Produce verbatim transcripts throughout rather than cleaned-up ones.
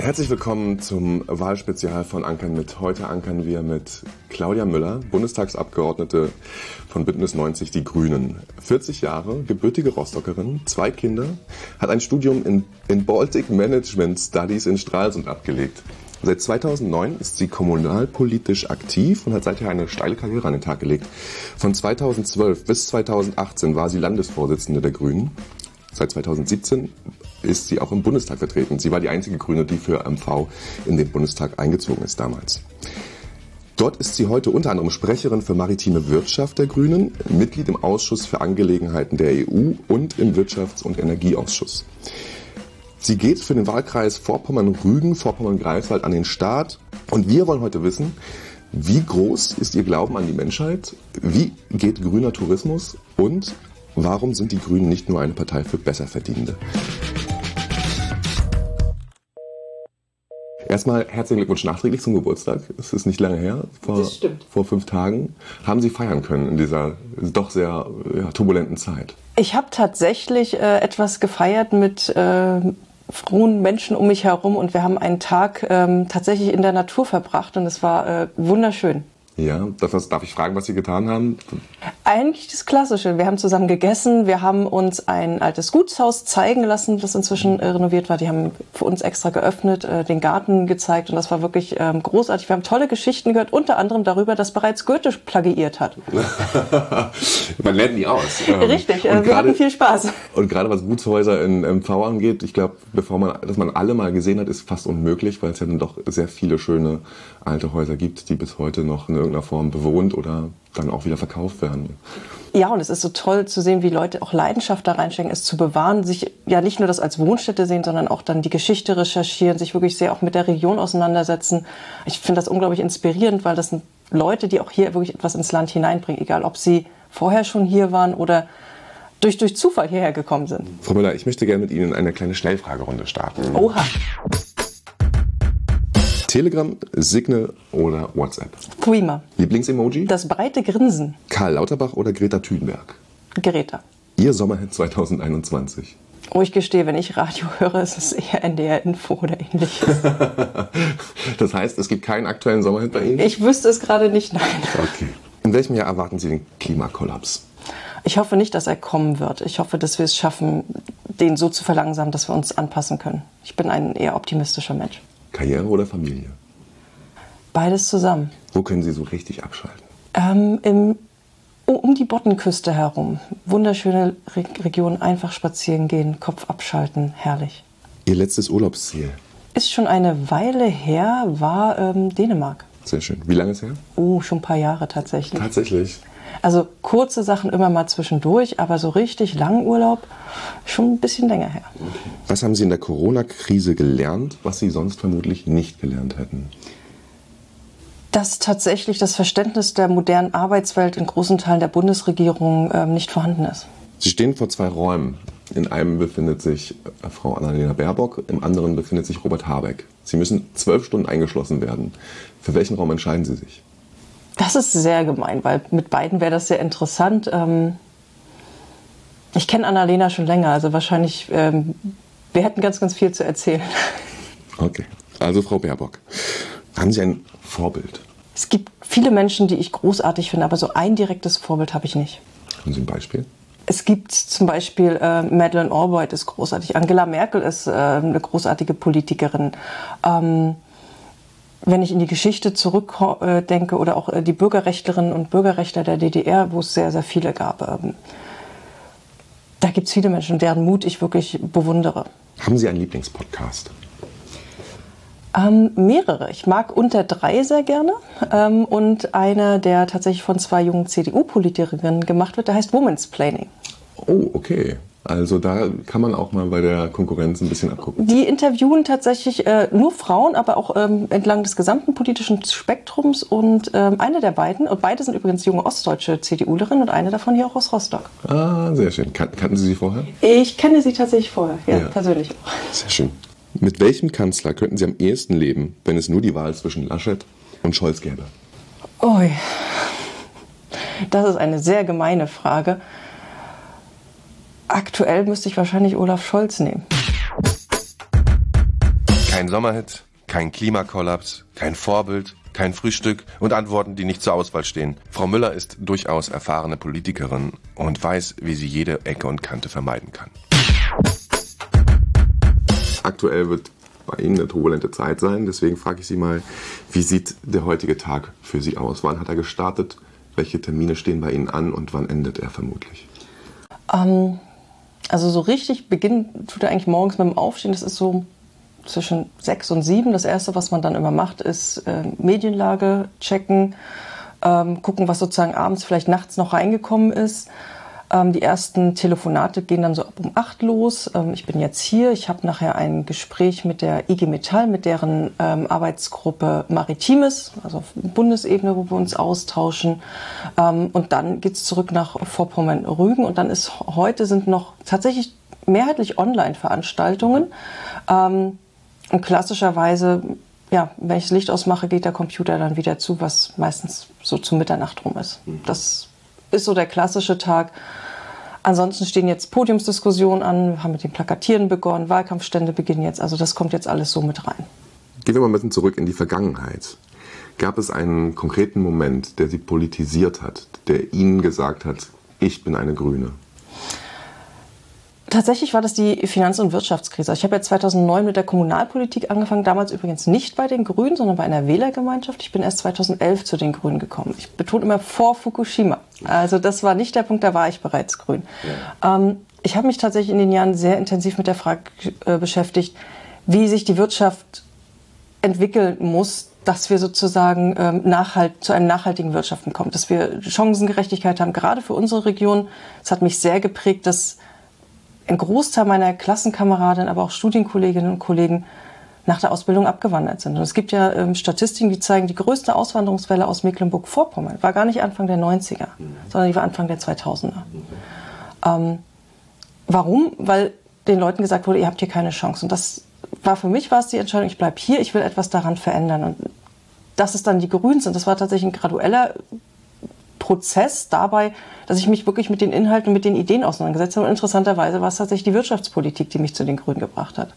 Herzlich willkommen zum Wahlspezial von Ankern mit. Heute ankern wir mit Claudia Müller, Bundestagsabgeordnete von Bündnis neunzig Die Grünen. vierzig Jahre, gebürtige Rostockerin, zwei Kinder, hat ein Studium in, in Baltic Management Studies in Stralsund abgelegt. Seit zweitausendneun ist sie kommunalpolitisch aktiv und hat seither eine steile Karriere an den Tag gelegt. Von zweitausendzwölf bis zweitausendachtzehn war sie Landesvorsitzende der Grünen. Seit zweitausendsiebzehn ist sie auch im Bundestag vertreten. Sie war die einzige Grüne, die für M V in den Bundestag eingezogen ist damals. Dort ist sie heute unter anderem Sprecherin für maritime Wirtschaft der Grünen, Mitglied im Ausschuss für Angelegenheiten der E U und im Wirtschafts- und Energieausschuss. Sie geht für den Wahlkreis Vorpommern-Rügen, Vorpommern-Greifswald an den Start. Und wir wollen heute wissen, wie groß ist Ihr Glauben an die Menschheit? Wie geht grüner Tourismus? Und warum sind die Grünen nicht nur eine Partei für Besserverdienende? Erstmal herzlichen Glückwunsch nachträglich zum Geburtstag. Es ist nicht lange her, vor, vor fünf Tagen. Haben Sie feiern können in dieser doch sehr ja, turbulenten Zeit? Ich habe tatsächlich äh, etwas gefeiert mit äh, frohen Menschen um mich herum und wir haben einen Tag ähm, tatsächlich in der Natur verbracht und es war äh, wunderschön. Ja, das, darf ich fragen, was Sie getan haben? Eigentlich das Klassische. Wir haben zusammen gegessen, wir haben uns ein altes Gutshaus zeigen lassen, das inzwischen äh, renoviert war. Die haben für uns extra geöffnet, äh, den Garten gezeigt und das war wirklich ähm, großartig. Wir haben tolle Geschichten gehört, unter anderem darüber, dass bereits Goethe plagiiert hat. Man lernt nie aus. Richtig, äh, wir grade, hatten viel Spaß. Und gerade was Gutshäuser in M V angeht, ich glaube, bevor man, dass man alle mal gesehen hat, ist fast unmöglich, weil es ja dann doch sehr viele schöne alte Häuser gibt, die bis heute noch in irgendeiner Form bewohnt oder dann auch wieder verkauft werden. Ja, und es ist so toll zu sehen, wie Leute auch Leidenschaft da reinstecken, es zu bewahren, sich ja nicht nur das als Wohnstätte sehen, sondern auch dann die Geschichte recherchieren, sich wirklich sehr auch mit der Region auseinandersetzen. Ich finde das unglaublich inspirierend, weil das sind Leute, die auch hier wirklich etwas ins Land hineinbringen, egal ob sie vorher schon hier waren oder durch, durch Zufall hierher gekommen sind. Frau Müller, ich möchte gerne mit Ihnen eine kleine Schnellfragerunde starten. Oha! Telegram, Signal oder WhatsApp? Threema. Lieblingsemoji? Das breite Grinsen. Karl Lauterbach oder Greta Thunberg? Greta. Ihr Sommerhit zweitausendeinundzwanzig? Oh, ich gestehe, wenn ich Radio höre, ist es eher N D R-Info oder ähnliches. Das heißt, es gibt keinen aktuellen Sommerhit bei Ihnen? Ich wüsste es gerade nicht, nein. Okay. In welchem Jahr erwarten Sie den Klimakollaps? Ich hoffe nicht, dass er kommen wird. Ich hoffe, dass wir es schaffen, den so zu verlangsamen, dass wir uns anpassen können. Ich bin ein eher optimistischer Mensch. Karriere oder Familie? Beides zusammen. Wo können Sie so richtig abschalten? Ähm, im, um die Boddenküste herum. Wunderschöne Re Region, einfach spazieren gehen, Kopf abschalten, herrlich. Ihr letztes Urlaubsziel? Ist schon eine Weile her, war ähm, Dänemark. Sehr schön. Wie lange ist her? Oh, schon ein paar Jahre tatsächlich. Tatsächlich? Also kurze Sachen immer mal zwischendurch, aber so richtig langen Urlaub schon ein bisschen länger her. Okay. Was haben Sie in der Corona-Krise gelernt, was Sie sonst vermutlich nicht gelernt hätten? Dass tatsächlich das Verständnis der modernen Arbeitswelt in großen Teilen der Bundesregierung äh, nicht vorhanden ist. Sie stehen vor zwei Räumen. In einem befindet sich Frau Annalena Baerbock, im anderen befindet sich Robert Habeck. Sie müssen zwölf Stunden eingeschlossen werden. Für welchen Raum entscheiden Sie sich? Das ist sehr gemein, weil mit beiden wäre das sehr interessant. Ähm, ich kenne Annalena schon länger, also wahrscheinlich, ähm, wir hätten ganz, ganz viel zu erzählen. Okay, also Frau Baerbock, haben Sie ein Vorbild? Es gibt viele Menschen, die ich großartig finde, aber so ein direktes Vorbild habe ich nicht. Haben Sie ein Beispiel? Es gibt zum Beispiel äh, Madeleine Albright ist großartig, Angela Merkel ist äh, eine großartige Politikerin. Ähm, Wenn ich in die Geschichte zurückdenke oder auch die Bürgerrechtlerinnen und Bürgerrechtler der D D R, wo es sehr, sehr viele gab, da gibt es viele Menschen, deren Mut ich wirklich bewundere. Haben Sie einen Lieblingspodcast? Ähm, mehrere. Ich mag Unter drei sehr gerne ähm, und einer, der tatsächlich von zwei jungen C D U-Politikerinnen gemacht wird, der heißt Women's Planning. Oh, okay. Also da kann man auch mal bei der Konkurrenz ein bisschen abgucken. Die interviewen tatsächlich äh, nur Frauen, aber auch ähm, entlang des gesamten politischen Spektrums. Und ähm, eine der beiden, und beide sind übrigens junge ostdeutsche CDUlerinnen und eine davon hier auch aus Rostock. Ah, sehr schön. Kan- kannten Sie sie vorher? Ich kenne sie tatsächlich vorher, ja, ja, persönlich auch. Sehr schön. Mit welchem Kanzler könnten Sie am ehesten leben, wenn es nur die Wahl zwischen Laschet und Scholz gäbe? Ui, das ist eine sehr gemeine Frage. Aktuell müsste ich wahrscheinlich Olaf Scholz nehmen. Kein Sommerhit, kein Klimakollaps, kein Vorbild, kein Frühstück und Antworten, die nicht zur Auswahl stehen. Frau Müller ist durchaus erfahrene Politikerin und weiß, wie sie jede Ecke und Kante vermeiden kann. Aktuell wird bei Ihnen eine turbulente Zeit sein, deswegen frage ich Sie mal, wie sieht der heutige Tag für Sie aus? Wann hat er gestartet? Welche Termine stehen bei Ihnen an und wann endet er vermutlich? Ähm, also so richtig beginnen tut er eigentlich morgens mit dem Aufstehen. Das ist so zwischen sechs und sieben. Das Erste, was man dann immer macht, ist äh, Medienlage checken, ähm, gucken, was sozusagen abends, vielleicht nachts noch reingekommen ist. Ähm, die ersten Telefonate gehen dann so ab um acht los. Ähm, ich bin jetzt hier. Ich habe nachher ein Gespräch mit der I G Metall, mit deren ähm, Arbeitsgruppe Maritimes, also auf Bundesebene, wo wir uns austauschen. Ähm, und dann geht es zurück nach Vorpommern-Rügen. Und dann ist heute sind noch tatsächlich mehrheitlich Online-Veranstaltungen. Ähm, und klassischerweise, ja, wenn ich das Licht ausmache, geht der Computer dann wieder zu, was meistens so zu Mitternacht rum ist. Das ist so der klassische Tag. Ansonsten stehen jetzt Podiumsdiskussionen an, wir haben mit dem Plakatieren begonnen, Wahlkampfstände beginnen jetzt, also das kommt jetzt alles so mit rein. Gehen wir mal ein bisschen zurück in die Vergangenheit. Gab es einen konkreten Moment, der Sie politisiert hat, der Ihnen gesagt hat, ich bin eine Grüne? Tatsächlich war das die Finanz- und Wirtschaftskrise. Ich habe ja zweitausendneun mit der Kommunalpolitik angefangen, damals übrigens nicht bei den Grünen, sondern bei einer Wählergemeinschaft. Ich bin erst zweitausendelf zu den Grünen gekommen. Ich betone immer vor Fukushima. Also das war nicht der Punkt, da war ich bereits grün. Ja. Ähm, ich habe mich tatsächlich in den Jahren sehr intensiv mit der Frage äh, beschäftigt, wie sich die Wirtschaft entwickeln muss, dass wir sozusagen ähm, nachhalt, zu einem nachhaltigen Wirtschaften kommen, dass wir Chancengerechtigkeit haben, gerade für unsere Region. Es hat mich sehr geprägt, dass ein Großteil meiner Klassenkameraden, aber auch Studienkolleginnen und Kollegen nach der Ausbildung abgewandert sind. Und es gibt ja ähm, Statistiken, die zeigen, die größte Auswanderungswelle aus Mecklenburg-Vorpommern war gar nicht Anfang der neunziger, mhm. sondern die war Anfang der zweitausender. Mhm. Ähm, warum? Weil den Leuten gesagt wurde, ihr habt hier keine Chance. Und das war für mich war es die Entscheidung, ich bleibe hier, ich will etwas daran verändern. Und dass es dann die Grünen sind, das war tatsächlich ein gradueller Prozess dabei, dass ich mich wirklich mit den Inhalten und mit den Ideen auseinandergesetzt habe. Und interessanterweise war es tatsächlich die Wirtschaftspolitik, die mich zu den Grünen gebracht hat.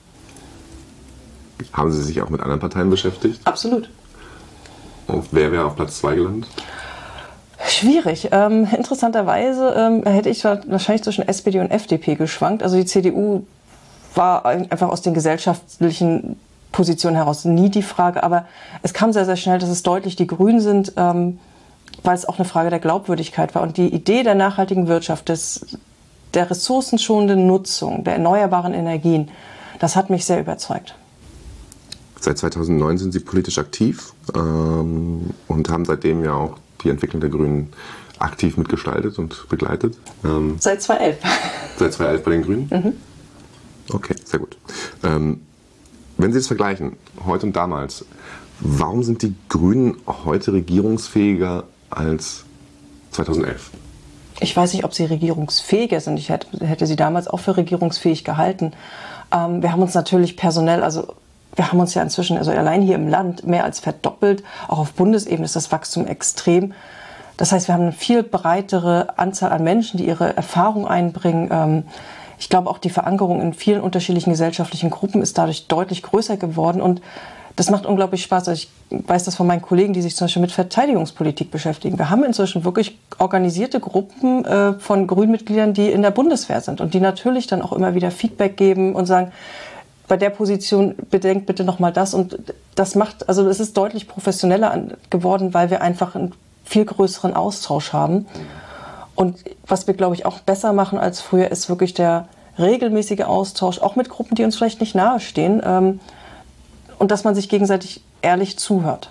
Haben Sie sich auch mit anderen Parteien beschäftigt? Absolut. Und wer wäre auf Platz zwei gelandet? Schwierig. Ähm, interessanterweise ähm, hätte ich wahrscheinlich zwischen S P D und F D P geschwankt. Also die C D U war einfach aus den gesellschaftlichen Positionen heraus nie die Frage. Aber es kam sehr, sehr schnell, dass es deutlich die Grünen sind, ähm, weil es auch eine Frage der Glaubwürdigkeit war. Und die Idee der nachhaltigen Wirtschaft, des, der ressourcenschonenden Nutzung, der erneuerbaren Energien, das hat mich sehr überzeugt. Seit zweitausendneun sind Sie politisch aktiv ähm, und haben seitdem ja auch die Entwicklung der Grünen aktiv mitgestaltet und begleitet. Ähm, seit zweitausendelf. Seit zweitausendelf bei den Grünen? Mhm. Okay, sehr gut. Ähm, wenn Sie es vergleichen, heute und damals, warum sind die Grünen heute regierungsfähiger als zweitausendelf? Ich weiß nicht, ob sie regierungsfähiger sind. Ich hätte, hätte sie damals auch für regierungsfähig gehalten. Ähm, wir haben uns natürlich personell, also wir haben uns ja inzwischen, also allein hier im Land, mehr als verdoppelt. Auch auf Bundesebene ist das Wachstum extrem. Das heißt, wir haben eine viel breitere Anzahl an Menschen, die ihre Erfahrung einbringen. Ähm, ich glaube, auch die Verankerung in vielen unterschiedlichen gesellschaftlichen Gruppen ist dadurch deutlich größer geworden. Und das macht unglaublich Spaß. Also ich weiß das von meinen Kollegen, die sich zum Beispiel mit Verteidigungspolitik beschäftigen. Wir haben inzwischen wirklich organisierte Gruppen äh, von Grünmitgliedern, die in der Bundeswehr sind und die natürlich dann auch immer wieder Feedback geben und sagen, bei der Position bedenkt bitte noch mal das. Und das macht, also es ist deutlich professioneller geworden, weil wir einfach einen viel größeren Austausch haben. Und was wir, glaube ich, auch besser machen als früher, ist wirklich der regelmäßige Austausch, auch mit Gruppen, die uns vielleicht nicht nahestehen. Ähm, Und dass man sich gegenseitig ehrlich zuhört.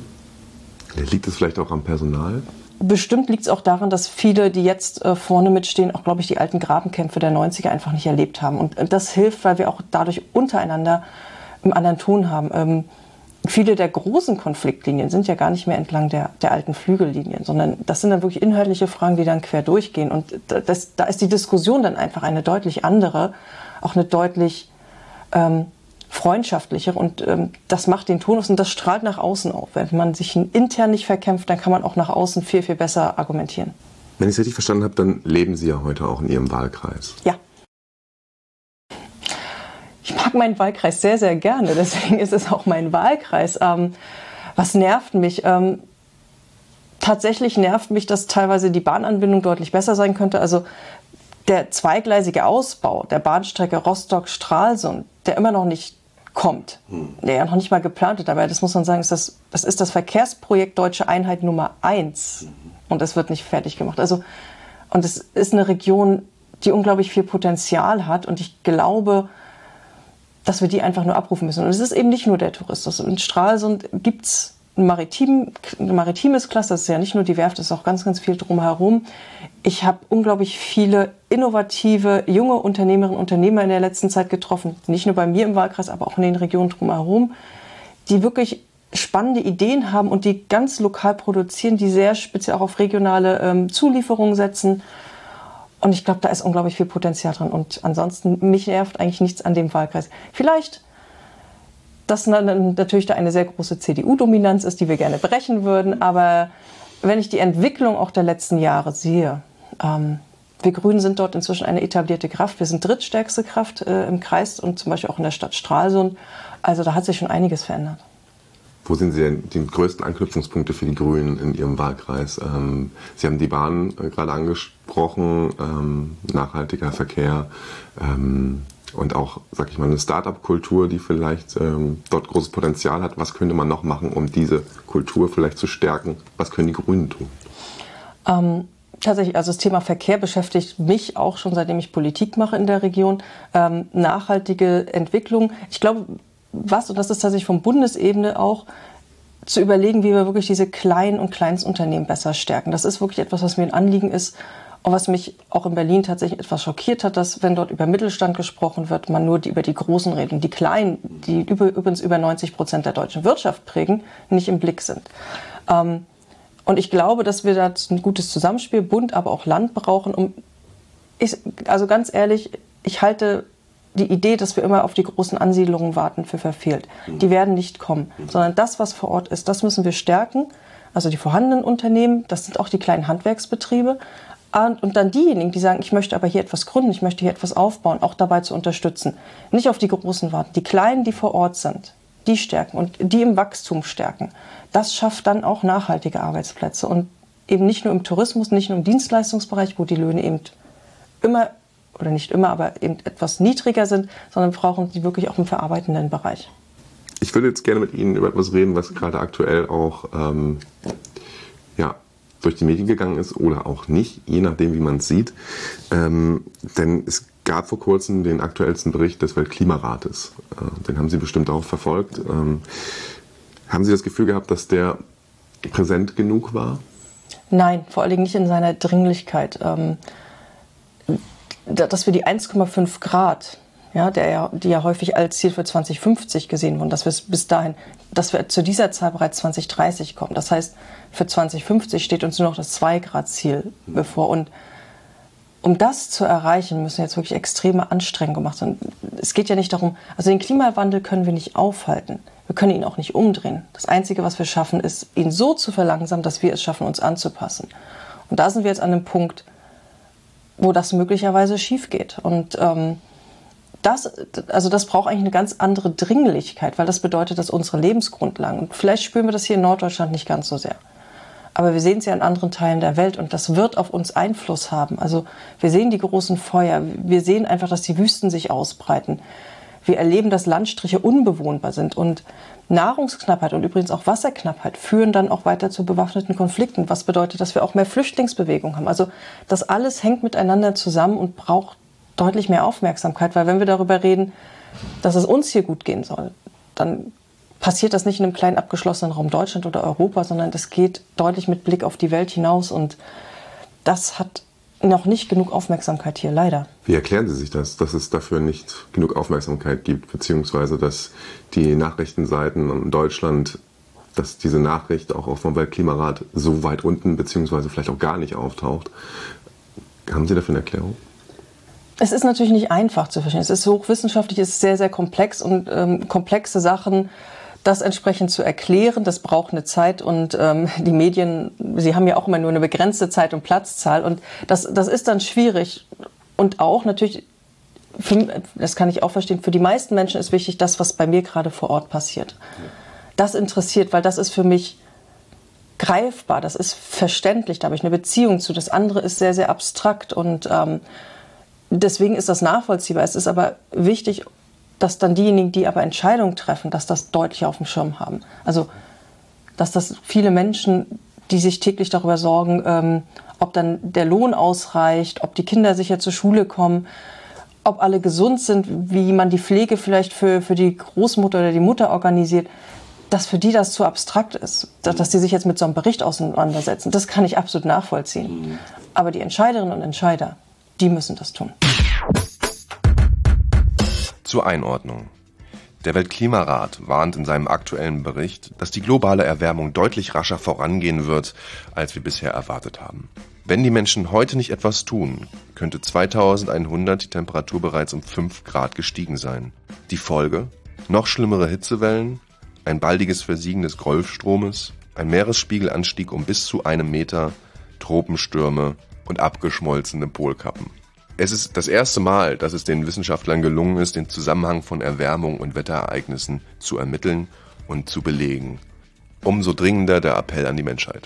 Liegt es vielleicht auch am Personal? Bestimmt liegt es auch daran, dass viele, die jetzt äh, vorne mitstehen, auch, glaube ich, die alten Grabenkämpfe der neunziger einfach nicht erlebt haben. Und äh, das hilft, weil wir auch dadurch untereinander einen anderen Ton haben. Ähm, viele der großen Konfliktlinien sind ja gar nicht mehr entlang der, der alten Flügellinien, sondern das sind dann wirklich inhaltliche Fragen, die dann quer durchgehen. Und das, da ist die Diskussion dann einfach eine deutlich andere, auch eine deutlich ähm, freundschaftlicher, und ähm, das macht den Ton aus und das strahlt nach außen auf. Wenn man sich intern nicht verkämpft, dann kann man auch nach außen viel, viel besser argumentieren. Wenn ich es richtig verstanden habe, dann leben Sie ja heute auch in Ihrem Wahlkreis. Ja. Ich mag mag meinen Wahlkreis sehr, sehr gerne. Deswegen ist es auch mein Wahlkreis. Ähm, was nervt mich? Ähm, tatsächlich nervt mich, dass teilweise die Bahnanbindung deutlich besser sein könnte. Also der zweigleisige Ausbau der Bahnstrecke Rostock-Stralsund, der immer noch nicht kommt, der ja noch nicht mal geplant wird. Aber das muss man sagen, ist das, das ist das Verkehrsprojekt Deutsche Einheit Nummer eins. Und das wird nicht fertig gemacht. Also, und es ist eine Region, die unglaublich viel Potenzial hat. Und ich glaube, dass wir die einfach nur abrufen müssen. Und es ist eben nicht nur der Tourismus. In Stralsund gibt es ein, Maritim, ein maritimes Cluster. Das ist ja nicht nur die Werft, es ist auch ganz, ganz viel drumherum. Ich habe unglaublich viele innovative, junge Unternehmerinnen und Unternehmer in der letzten Zeit getroffen. Nicht nur bei mir im Wahlkreis, aber auch in den Regionen drumherum, die wirklich spannende Ideen haben und die ganz lokal produzieren, die sehr speziell auch auf regionale ähm, Zulieferungen setzen. Und ich glaube, da ist unglaublich viel Potenzial drin. Und ansonsten, mich nervt eigentlich nichts an dem Wahlkreis. Vielleicht, dass natürlich da eine sehr große C D U-Dominanz ist, die wir gerne brechen würden. Aber wenn ich die Entwicklung auch der letzten Jahre sehe, ähm, wir Grünen sind dort inzwischen eine etablierte Kraft. Wir sind drittstärkste Kraft äh, im Kreis und zum Beispiel auch in der Stadt Stralsund. Also da hat sich schon einiges verändert. Wo sehen Sie denn die größten Anknüpfungspunkte für die Grünen in Ihrem Wahlkreis? Ähm, Sie haben die Bahn äh, gerade angesprochen, ähm, nachhaltiger Verkehr ähm, und auch, sag ich mal, eine Start-up-Kultur, die vielleicht ähm, dort großes Potenzial hat. Was könnte man noch machen, um diese Kultur vielleicht zu stärken? Was können die Grünen tun? Ähm Tatsächlich, also das Thema Verkehr beschäftigt mich auch schon, seitdem ich Politik mache in der Region. Ähm, nachhaltige Entwicklung. Ich glaube, was, und das ist tatsächlich von Bundesebene auch, zu überlegen, wie wir wirklich diese kleinen und Kleinstunternehmen besser stärken. Das ist wirklich etwas, was mir ein Anliegen ist und was mich auch in Berlin tatsächlich etwas schockiert hat, dass, wenn dort über Mittelstand gesprochen wird, man nur die, über die Großen redet. Und die Kleinen, die über, übrigens über neunzig Prozent der deutschen Wirtschaft prägen, nicht im Blick sind. Ähm, Und ich glaube, dass wir da ein gutes Zusammenspiel, Bund, aber auch Land brauchen. Um, ich, also ganz ehrlich, ich halte die Idee, dass wir immer auf die großen Ansiedlungen warten, für verfehlt. Die werden nicht kommen, sondern das, was vor Ort ist, das müssen wir stärken. Also die vorhandenen Unternehmen, das sind auch die kleinen Handwerksbetriebe. Und dann diejenigen, die sagen, ich möchte aber hier etwas gründen, ich möchte hier etwas aufbauen, auch dabei zu unterstützen. Nicht auf die Großen warten. Die Kleinen, die vor Ort sind, die stärken und die im Wachstum stärken. Das schafft dann auch nachhaltige Arbeitsplätze und eben nicht nur im Tourismus, nicht nur im Dienstleistungsbereich, wo die Löhne eben immer, oder nicht immer, aber eben etwas niedriger sind, sondern brauchen die wirklich auch im verarbeitenden Bereich. Ich würde jetzt gerne mit Ihnen über etwas reden, was gerade aktuell auch ähm, ja, durch die Medien gegangen ist oder auch nicht, je nachdem, wie man es sieht. Ähm, denn es gab vor kurzem den aktuellsten Bericht des Weltklimarates. Äh, den haben Sie bestimmt auch verfolgt. Ähm, haben Sie das Gefühl gehabt, dass der präsent genug war? Nein, vor allen Dingen nicht in seiner Dringlichkeit. Ähm, dass wir die eins Komma fünf Grad, ja, der ja, die ja häufig als Ziel für zwanzig fünfzig gesehen wurden, dass wir bis dahin, dass wir zu dieser Zahl bereits zwanzig dreißig kommen. Das heißt, für zwanzig fünfzig steht uns nur noch das zwei Grad Ziel bevor. Und um das zu erreichen, müssen jetzt wirklich extreme Anstrengungen gemacht werden. Es geht ja nicht darum, also den Klimawandel können wir nicht aufhalten. Wir können ihn auch nicht umdrehen. Das Einzige, was wir schaffen, ist, ihn so zu verlangsamen, dass wir es schaffen, uns anzupassen. Und da sind wir jetzt an einem Punkt, wo das möglicherweise schief geht. Und ähm, das, also das braucht eigentlich eine ganz andere Dringlichkeit, weil das bedeutet, dass unsere Lebensgrundlagen, und vielleicht spüren wir das hier in Norddeutschland nicht ganz so sehr, aber wir sehen es ja in anderen Teilen der Welt und das wird auf uns Einfluss haben. Also wir sehen die großen Feuer, wir sehen einfach, dass die Wüsten sich ausbreiten. Wir erleben, dass Landstriche unbewohnbar sind und Nahrungsknappheit und übrigens auch Wasserknappheit führen dann auch weiter zu bewaffneten Konflikten, was bedeutet, dass wir auch mehr Flüchtlingsbewegungen haben. Also das alles hängt miteinander zusammen und braucht deutlich mehr Aufmerksamkeit, weil wenn wir darüber reden, dass es uns hier gut gehen soll, dann passiert das nicht in einem kleinen abgeschlossenen Raum Deutschland oder Europa, sondern das geht deutlich mit Blick auf die Welt hinaus und das hat noch nicht genug Aufmerksamkeit hier, leider. Wie erklären Sie sich das, dass es dafür nicht genug Aufmerksamkeit gibt, beziehungsweise dass die Nachrichtenseiten in Deutschland, dass diese Nachricht auch vom Weltklimarat so weit unten, beziehungsweise vielleicht auch gar nicht auftaucht? Haben Sie dafür eine Erklärung? Es ist natürlich nicht einfach zu verstehen. Es ist hochwissenschaftlich, es ist sehr, sehr komplex und ähm, komplexe Sachen, das entsprechend zu erklären, das braucht eine Zeit und ähm, die Medien, sie haben ja auch immer nur eine begrenzte Zeit und Platzzahl und das, das ist dann schwierig und auch natürlich für, das kann ich auch verstehen, für die meisten Menschen ist wichtig, das, was bei mir gerade vor Ort passiert. Das interessiert, weil das ist für mich greifbar, das ist verständlich, da habe ich eine Beziehung zu. Das andere ist sehr, sehr abstrakt und ähm, deswegen ist das nachvollziehbar. Es ist aber wichtig, dass dann diejenigen, die aber Entscheidungen treffen, dass das deutlich auf dem Schirm haben. Also, dass das viele Menschen, die sich täglich darüber sorgen, ähm, ob dann der Lohn ausreicht, ob die Kinder sicher zur Schule kommen, ob alle gesund sind, wie man die Pflege vielleicht für, für die Großmutter oder die Mutter organisiert, dass für die das zu abstrakt ist, dass die sich jetzt mit so einem Bericht auseinandersetzen. Das kann ich absolut nachvollziehen. Aber die Entscheiderinnen und Entscheider, die müssen das tun. Zur Einordnung. Der Weltklimarat warnt in seinem aktuellen Bericht, dass die globale Erwärmung deutlich rascher vorangehen wird, als wir bisher erwartet haben. Wenn die Menschen heute nicht etwas tun, könnte zweitausendeinhundert die Temperatur bereits um fünf Grad gestiegen sein. Die Folge? Noch schlimmere Hitzewellen, ein baldiges Versiegen des Golfstromes, ein Meeresspiegelanstieg um bis zu einem Meter, Tropenstürme und abgeschmolzene Polkappen. Es ist das erste Mal, dass es den Wissenschaftlern gelungen ist, den Zusammenhang von Erwärmung und Wetterereignissen zu ermitteln und zu belegen. Umso dringender der Appell an die Menschheit.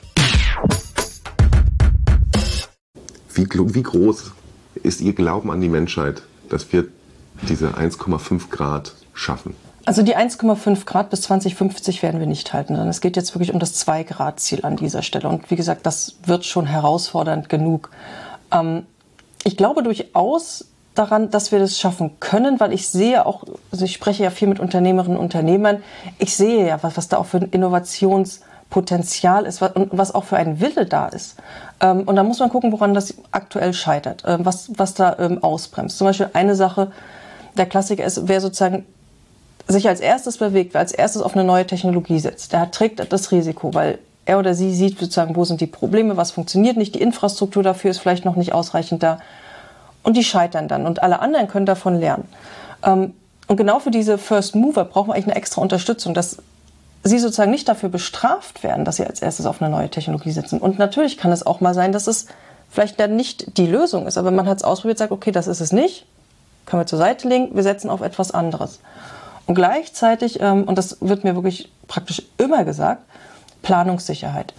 Wie, wie groß ist Ihr Glauben an die Menschheit, dass wir diese eins Komma fünf Grad schaffen? Also die eins Komma fünf Grad bis zwanzig fünfzig werden wir nicht halten, sondern es geht jetzt wirklich um das zwei Grad Ziel an dieser Stelle. Und wie gesagt, das wird schon herausfordernd genug. Ähm, ich glaube durchaus daran, dass wir das schaffen können, weil ich sehe auch, also ich spreche ja viel mit Unternehmerinnen und Unternehmern, ich sehe ja, was, was da auch für ein Innovationspotenzial ist und was auch für ein Wille da ist. Ähm, und da muss man gucken, woran das aktuell scheitert, ähm, was, was da ähm, ausbremst. Zum Beispiel eine Sache, der Klassiker ist, wer sozusagen sich als erstes bewegt, wer als erstes auf eine neue Technologie setzt, der trägt das Risiko, weil er oder sie sieht sozusagen, wo sind die Probleme, was funktioniert nicht, die Infrastruktur dafür ist vielleicht noch nicht ausreichend da und die scheitern dann und alle anderen können davon lernen. Und genau für diese First Mover brauchen wir eigentlich eine extra Unterstützung, dass sie sozusagen nicht dafür bestraft werden, dass sie als erstes auf eine neue Technologie setzen. Und natürlich kann es auch mal sein, dass es vielleicht dann nicht die Lösung ist, aber man hat es ausprobiert, sagt, okay, das ist es nicht, können wir zur Seite legen, wir setzen auf etwas anderes. Und gleichzeitig, ähm, und das wird mir wirklich praktisch immer gesagt, Planungssicherheit.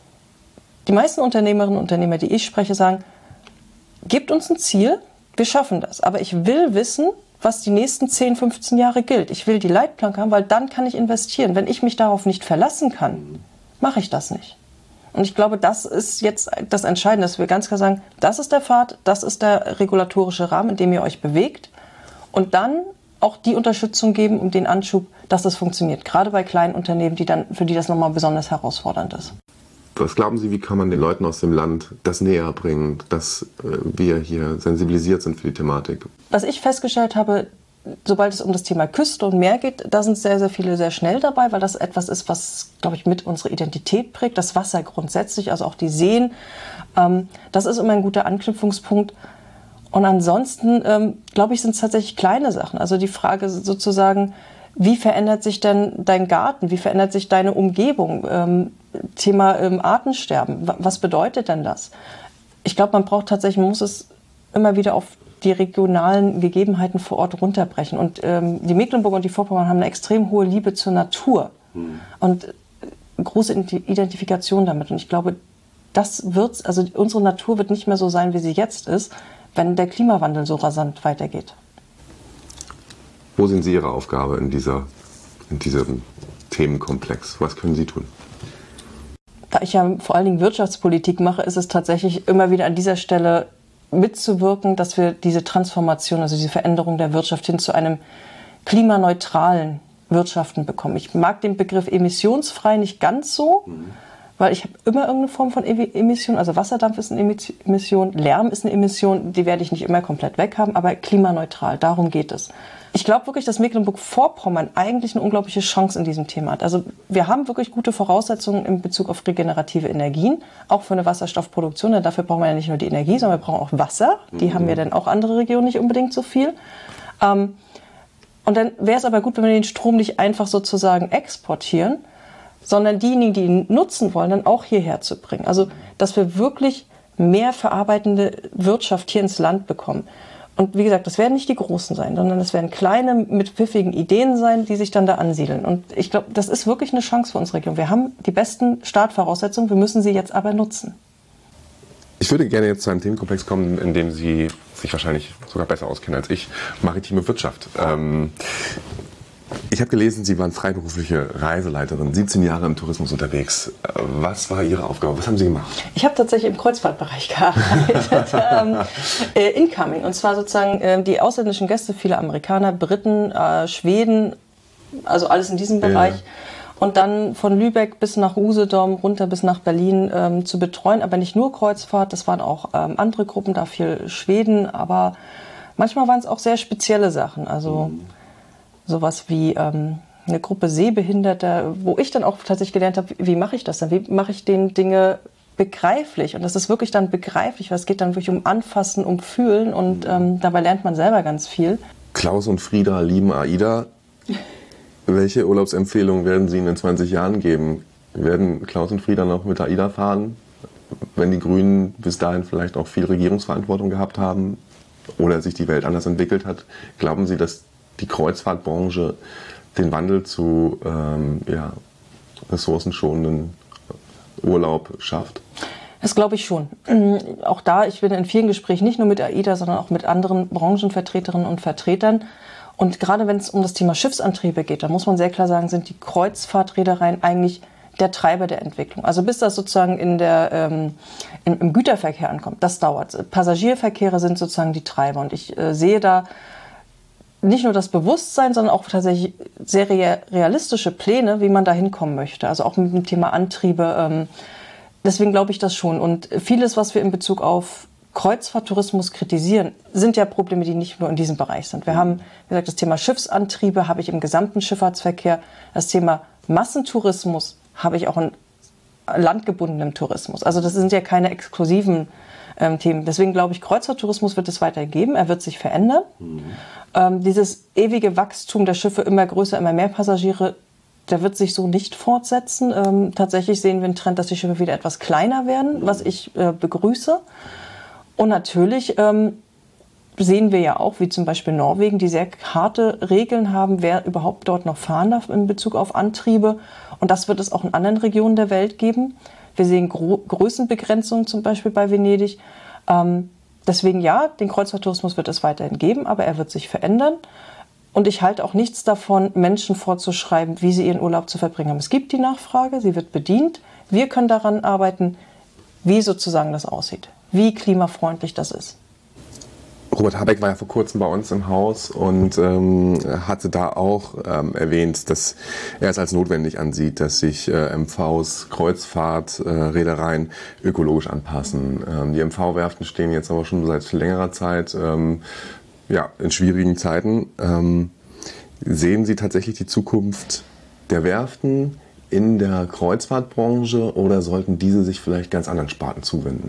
Die meisten Unternehmerinnen und Unternehmer, die ich spreche, sagen, gebt uns ein Ziel, wir schaffen das. Aber ich will wissen, was die nächsten zehn, fünfzehn Jahre gilt. Ich will die Leitplanke haben, weil dann kann ich investieren. Wenn ich mich darauf nicht verlassen kann, mache ich das nicht. Und ich glaube, das ist jetzt das Entscheidende, dass wir ganz klar sagen, das ist der Pfad, das ist der regulatorische Rahmen, in dem ihr euch bewegt. Und dann auch die Unterstützung geben, um den Anschub, dass das funktioniert. Gerade bei kleinen Unternehmen, die dann, für die das nochmal besonders herausfordernd ist. Was glauben Sie, wie kann man den Leuten aus dem Land das näher bringen, dass wir hier sensibilisiert sind für die Thematik? Was ich festgestellt habe, sobald es um das Thema Küste und Meer geht, da sind sehr, sehr viele sehr schnell dabei, weil das etwas ist, was, glaube ich, mit unserer Identität prägt. Das Wasser grundsätzlich, also auch die Seen. Ähm, das ist immer ein guter Anknüpfungspunkt. Und ansonsten, ähm, glaube ich, sind es tatsächlich kleine Sachen. Also die Frage sozusagen, wie verändert sich denn dein Garten? Wie verändert sich deine Umgebung? Ähm, Thema ähm, Artensterben. Was bedeutet denn das? Ich glaube, man braucht tatsächlich, man muss es immer wieder auf die regionalen Gegebenheiten vor Ort runterbrechen. Und ähm, die Mecklenburger und die Vorpommern haben eine extrem hohe Liebe zur Natur mhm. und große Identifikation damit. Und ich glaube, das wird, also unsere Natur wird nicht mehr so sein, wie sie jetzt ist, wenn der Klimawandel so rasant weitergeht. Wo sind Sie Ihre Aufgabe in, dieser, in diesem Themenkomplex? Was können Sie tun? Da ich ja vor allen Dingen Wirtschaftspolitik mache, ist es tatsächlich immer wieder an dieser Stelle mitzuwirken, dass wir diese Transformation, also diese Veränderung der Wirtschaft hin zu einem klimaneutralen Wirtschaften bekommen. Ich mag den Begriff emissionsfrei nicht ganz so, mhm. weil ich habe immer irgendeine Form von Emission, also Wasserdampf ist eine Emission, Lärm ist eine Emission, die werde ich nicht immer komplett weghaben, aber klimaneutral, darum geht es. Ich glaube wirklich, dass Mecklenburg-Vorpommern eigentlich eine unglaubliche Chance in diesem Thema hat. Also wir haben wirklich gute Voraussetzungen in Bezug auf regenerative Energien, auch für eine Wasserstoffproduktion. Denn dafür brauchen wir ja nicht nur die Energie, sondern wir brauchen auch Wasser. Die mhm. haben ja dann auch andere Regionen nicht unbedingt so viel. Ähm, und dann wäre es aber gut, wenn wir den Strom nicht einfach sozusagen exportieren, sondern diejenigen, die ihn nutzen wollen, dann auch hierher zu bringen. Also dass wir wirklich mehr verarbeitende Wirtschaft hier ins Land bekommen. Und wie gesagt, das werden nicht die Großen sein, sondern das werden kleine, mit pfiffigen Ideen sein, die sich dann da ansiedeln. Und ich glaube, das ist wirklich eine Chance für unsere Region. Wir haben die besten Startvoraussetzungen, wir müssen sie jetzt aber nutzen. Ich würde gerne jetzt zu einem Themenkomplex kommen, in dem Sie sich wahrscheinlich sogar besser auskennen als ich, maritime Wirtschaft. Ähm, ich habe gelesen, Sie waren freiberufliche Reiseleiterin, siebzehn Jahre im Tourismus unterwegs. Was war Ihre Aufgabe? Was haben Sie gemacht? Ich habe tatsächlich im Kreuzfahrtbereich gearbeitet, ähm, äh, Incoming. Und zwar sozusagen äh, die ausländischen Gäste, viele Amerikaner, Briten, äh, Schweden, also alles in diesem Bereich. Ja. Und dann von Lübeck bis nach Usedom, runter bis nach Berlin ähm, zu betreuen. Aber nicht nur Kreuzfahrt, das waren auch ähm, andere Gruppen, da viel Schweden. Aber manchmal waren es auch sehr spezielle Sachen. Also mhm. sowas wie ähm, eine Gruppe Sehbehinderter, wo ich dann auch tatsächlich gelernt habe, wie mache ich das dann? Wie mache ich denen Dinge begreiflich? Und das ist wirklich dann begreiflich, weil es geht dann wirklich um Anfassen, um Fühlen. Und ähm, dabei lernt man selber ganz viel. Klaus und Frieda lieben AIDA. Welche Urlaubsempfehlungen werden Sie Ihnen in zwanzig Jahren geben? Werden Klaus und Frieda noch mit AIDA fahren, wenn die Grünen bis dahin vielleicht auch viel Regierungsverantwortung gehabt haben oder sich die Welt anders entwickelt hat? Glauben Sie, dass die Kreuzfahrtbranche den Wandel zu ähm, ja, ressourcenschonenden Urlaub schafft? Das glaube ich schon. Auch da, ich bin in vielen Gesprächen nicht nur mit AIDA, sondern auch mit anderen Branchenvertreterinnen und Vertretern. Und gerade wenn es um das Thema Schiffsantriebe geht, da muss man sehr klar sagen, sind die Kreuzfahrtreedereien eigentlich der Treiber der Entwicklung. Also bis das sozusagen in der, ähm, im, im Güterverkehr ankommt, das dauert. Passagierverkehre sind sozusagen die Treiber. Und ich äh, sehe da nicht nur das Bewusstsein, sondern auch tatsächlich sehr realistische Pläne, wie man da hinkommen möchte. Also auch mit dem Thema Antriebe. Ähm, deswegen glaube ich das schon. Und vieles, was wir in Bezug auf Kreuzfahrttourismus kritisieren, sind ja Probleme, die nicht nur in diesem Bereich sind. Wir haben, wie gesagt, das Thema Schiffsantriebe habe ich im gesamten Schifffahrtsverkehr. Das Thema Massentourismus habe ich auch in landgebundenem Tourismus. Also das sind ja keine exklusiven ähm, Themen. Deswegen glaube ich, Kreuzfahrttourismus wird es weiter geben. Er wird sich verändern. Mhm. Ähm, dieses ewige Wachstum der Schiffe, immer größer, immer mehr Passagiere, der wird sich so nicht fortsetzen. Ähm, tatsächlich sehen wir einen Trend, dass die Schiffe wieder etwas kleiner werden, was ich äh, begrüße. Und natürlich ähm, sehen wir ja auch, wie zum Beispiel Norwegen, die sehr harte Regeln haben, wer überhaupt dort noch fahren darf in Bezug auf Antriebe. Und das wird es auch in anderen Regionen der Welt geben. Wir sehen Gro- Größenbegrenzungen zum Beispiel bei Venedig. Ähm, deswegen ja, den Kreuzfahrttourismus wird es weiterhin geben, aber er wird sich verändern. Und ich halte auch nichts davon, Menschen vorzuschreiben, wie sie ihren Urlaub zu verbringen haben. Es gibt die Nachfrage, sie wird bedient. Wir können daran arbeiten, wie sozusagen das aussieht, wie klimafreundlich das ist. Robert Habeck war ja vor kurzem bei uns im Haus und ähm, hatte da auch ähm, erwähnt, dass er es als notwendig ansieht, dass sich äh, M Vs, Kreuzfahrtreedereien äh, ökologisch anpassen. Ähm, die M V-Werften stehen jetzt aber schon seit längerer Zeit ähm, ja, in schwierigen Zeiten. Ähm, sehen Sie tatsächlich die Zukunft der Werften in der Kreuzfahrtbranche oder sollten diese sich vielleicht ganz anderen Sparten zuwenden?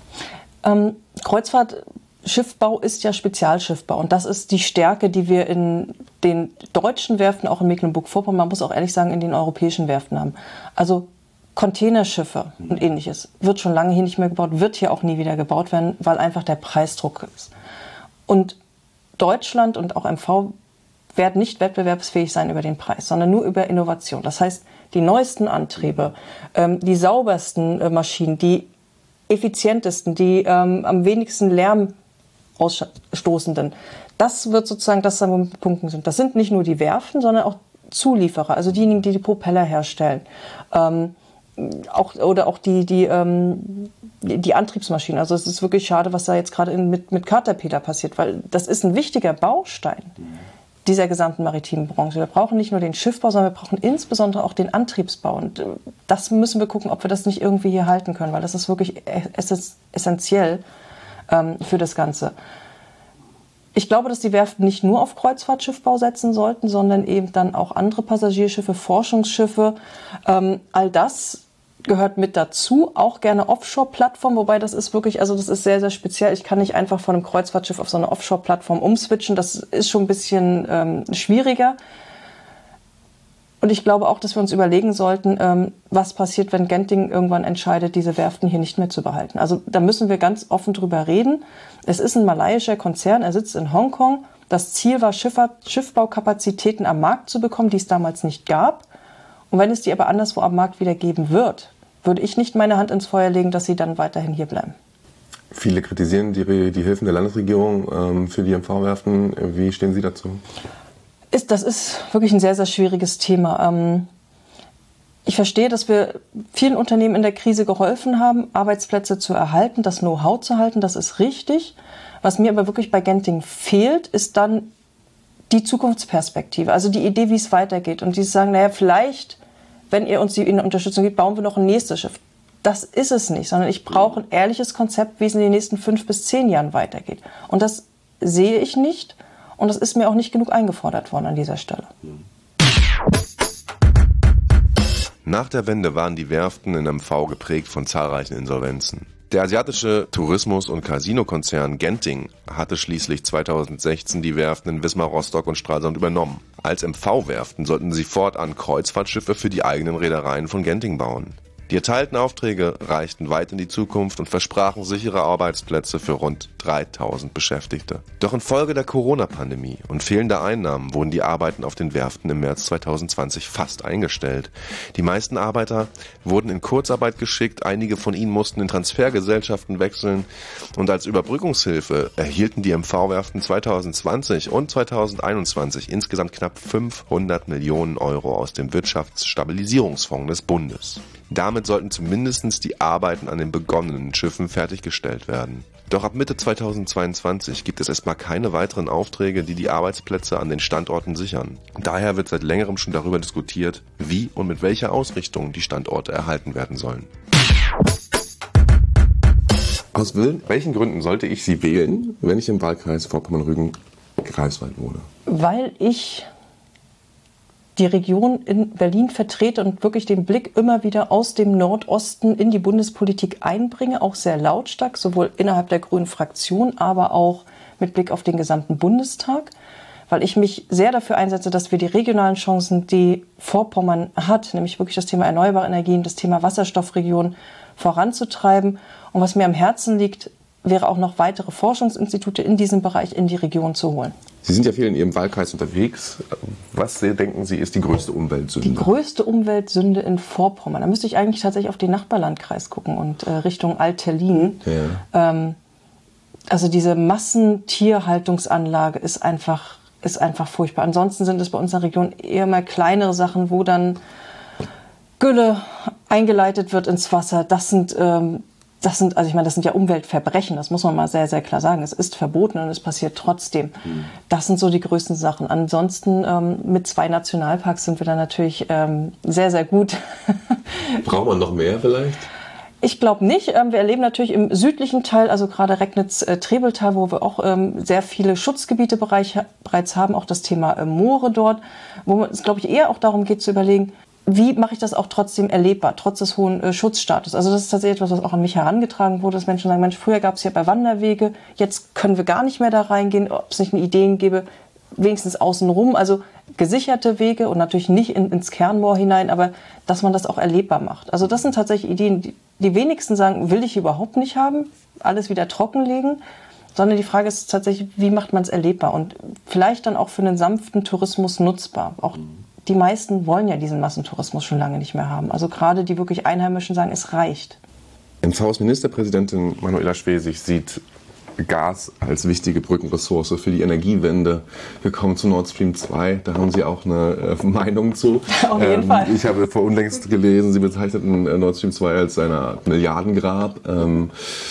Ähm, Kreuzfahrtschiffbau ist ja Spezialschiffbau und das ist die Stärke, die wir in den deutschen Werften, auch in Mecklenburg-Vorpommern, man muss auch ehrlich sagen, in den europäischen Werften haben. Also Containerschiffe und ähnliches wird schon lange hier nicht mehr gebaut, wird hier auch nie wieder gebaut werden, weil einfach der Preisdruck ist. Und Deutschland und auch M V werden nicht wettbewerbsfähig sein über den Preis, sondern nur über Innovation. Das heißt, die neuesten Antriebe, ähm, die saubersten äh, Maschinen, die effizientesten, die ähm, am wenigsten Lärm ausstoßenden, das wird sozusagen das am Punkten sind. Das sind nicht nur die Werften, sondern auch Zulieferer, also diejenigen, die die Propeller herstellen. Ähm, auch, oder auch die, die, ähm, die, die Antriebsmaschinen. Also es ist wirklich schade, was da jetzt gerade in, mit, mit Caterpillar passiert, weil das ist ein wichtiger Baustein dieser gesamten maritimen Branche. Wir brauchen nicht nur den Schiffbau, sondern wir brauchen insbesondere auch den Antriebsbau. Und äh, das müssen wir gucken, ob wir das nicht irgendwie hier halten können, weil das ist wirklich ess- essentiell ähm, für das Ganze. Ich glaube, dass die Werften nicht nur auf Kreuzfahrtschiffbau setzen sollten, sondern eben dann auch andere Passagierschiffe, Forschungsschiffe. Ähm, all das gehört mit dazu, auch gerne Offshore-Plattform, wobei das ist wirklich, also das ist sehr, sehr speziell. Ich kann nicht einfach von einem Kreuzfahrtschiff auf so eine Offshore-Plattform umswitchen. Das ist schon ein bisschen ähm, schwieriger. Und ich glaube auch, dass wir uns überlegen sollten, ähm, was passiert, wenn Genting irgendwann entscheidet, diese Werften hier nicht mehr zu behalten. Also da müssen wir ganz offen drüber reden. Es ist ein malaiischer Konzern, er sitzt in Hongkong. Das Ziel war, Schifffahrt, Schiffbaukapazitäten am Markt zu bekommen, die es damals nicht gab. Und wenn es die aber anderswo am Markt wieder geben wird, würde ich nicht meine Hand ins Feuer legen, dass sie dann weiterhin hier bleiben. Viele kritisieren die, die Hilfen der Landesregierung ähm, für die M V-Werften. Wie stehen Sie dazu? Ist, das ist wirklich ein sehr, sehr schwieriges Thema. Ähm, ich verstehe, dass wir vielen Unternehmen in der Krise geholfen haben, Arbeitsplätze zu erhalten, das Know-how zu halten, das ist richtig. Was mir aber wirklich bei Genting fehlt, ist dann die Zukunftsperspektive, also die Idee, wie es weitergeht. Und die sagen, naja, vielleicht, wenn ihr uns die Unterstützung gibt, bauen wir noch ein nächstes Schiff. Das ist es nicht, sondern ich brauche ein ehrliches Konzept, wie es in den nächsten fünf bis zehn Jahren weitergeht. Und das sehe ich nicht. Und das ist mir auch nicht genug eingefordert worden an dieser Stelle. Nach der Wende waren die Werften in M V geprägt von zahlreichen Insolvenzen. Der asiatische Tourismus- und Casino-Konzern Genting hatte schließlich zweitausendsechzehn die Werften in Wismar, Rostock und Stralsund übernommen. Als M V-Werften sollten sie fortan Kreuzfahrtschiffe für die eigenen Reedereien von Genting bauen. Die erteilten Aufträge reichten weit in die Zukunft und versprachen sichere Arbeitsplätze für rund dreitausend Beschäftigte. Doch infolge der Corona-Pandemie und fehlender Einnahmen wurden die Arbeiten auf den Werften im März zweitausendzwanzig fast eingestellt. Die meisten Arbeiter wurden in Kurzarbeit geschickt, einige von ihnen mussten in Transfergesellschaften wechseln und als Überbrückungshilfe erhielten die M V-Werften zweitausendzwanzig und zweitausendeinundzwanzig insgesamt knapp fünfhundert Millionen Euro aus dem Wirtschaftsstabilisierungsfonds des Bundes. Damit sollten zumindest die Arbeiten an den begonnenen Schiffen fertiggestellt werden. Doch ab Mitte zweitausendzweiundzwanzig gibt es erstmal keine weiteren Aufträge, die die Arbeitsplätze an den Standorten sichern. Daher wird seit längerem schon darüber diskutiert, wie und mit welcher Ausrichtung die Standorte erhalten werden sollen. Aus welchen Gründen sollte ich Sie wählen, wenn ich im Wahlkreis Vorpommern-Rügen-Greifswald wohne? Weil ich die Region in Berlin vertrete und wirklich den Blick immer wieder aus dem Nordosten in die Bundespolitik einbringe, auch sehr lautstark, sowohl innerhalb der Grünen Fraktion, aber auch mit Blick auf den gesamten Bundestag, weil ich mich sehr dafür einsetze, dass wir die regionalen Chancen, die Vorpommern hat, nämlich wirklich das Thema erneuerbare Energien, das Thema Wasserstoffregion voranzutreiben. Und was mir am Herzen liegt, wäre auch noch weitere Forschungsinstitute in diesem Bereich in die Region zu holen. Sie sind ja viel in Ihrem Wahlkreis unterwegs. Was denken Sie, ist die größte Umweltsünde? Die größte Umweltsünde in Vorpommern. Da müsste ich eigentlich tatsächlich auf den Nachbarlandkreis gucken und äh, Richtung Alt-Terlin. Ja. Ähm, also diese Massentierhaltungsanlage ist einfach, ist einfach furchtbar. Ansonsten sind es bei uns in der Region eher mal kleinere Sachen, wo dann Gülle eingeleitet wird ins Wasser. Das sind ähm, Das sind, also ich meine, das sind ja Umweltverbrechen, das muss man mal sehr, sehr klar sagen. Es ist verboten und es passiert trotzdem. Mhm. Das sind so die größten Sachen. Ansonsten ähm, mit zwei Nationalparks sind wir dann natürlich ähm, sehr, sehr gut. Braucht man noch mehr vielleicht? Ich glaube nicht. Ähm, wir erleben natürlich im südlichen Teil, also gerade Recknitz-Trebeltal, wo wir auch ähm, sehr viele Schutzgebiete bereich, bereits haben, auch das Thema äh, Moore dort, wo es, glaube ich, eher auch darum geht zu überlegen, wie mache ich das auch trotzdem erlebbar, trotz des hohen äh, Schutzstatus? Also das ist tatsächlich etwas, was auch an mich herangetragen wurde, dass Menschen sagen, Mensch, früher gab es ja bei Wanderwege, jetzt können wir gar nicht mehr da reingehen, ob es nicht eine Ideen gäbe, wenigstens außenrum, also gesicherte Wege und natürlich nicht in, ins Kernmoor hinein, aber dass man das auch erlebbar macht. Also das sind tatsächlich Ideen, die, die wenigsten sagen, will ich überhaupt nicht haben, alles wieder trockenlegen, sondern die Frage ist tatsächlich, wie macht man es erlebbar und vielleicht dann auch für einen sanften Tourismus nutzbar, auch die meisten wollen ja diesen Massentourismus schon lange nicht mehr haben. Also gerade die wirklich Einheimischen sagen, es reicht. M Vs-Ministerpräsidentin Manuela Schwesig sieht Gas als wichtige Brückenressource für die Energiewende. Wir kommen zu Nord Stream zwei, da haben Sie auch eine äh, Meinung zu. Auf jeden ähm, Fall. Ich habe vor unlängst gelesen, Sie bezeichneten äh, Nord Stream zwei als eine Art Milliardengrab. Ähm,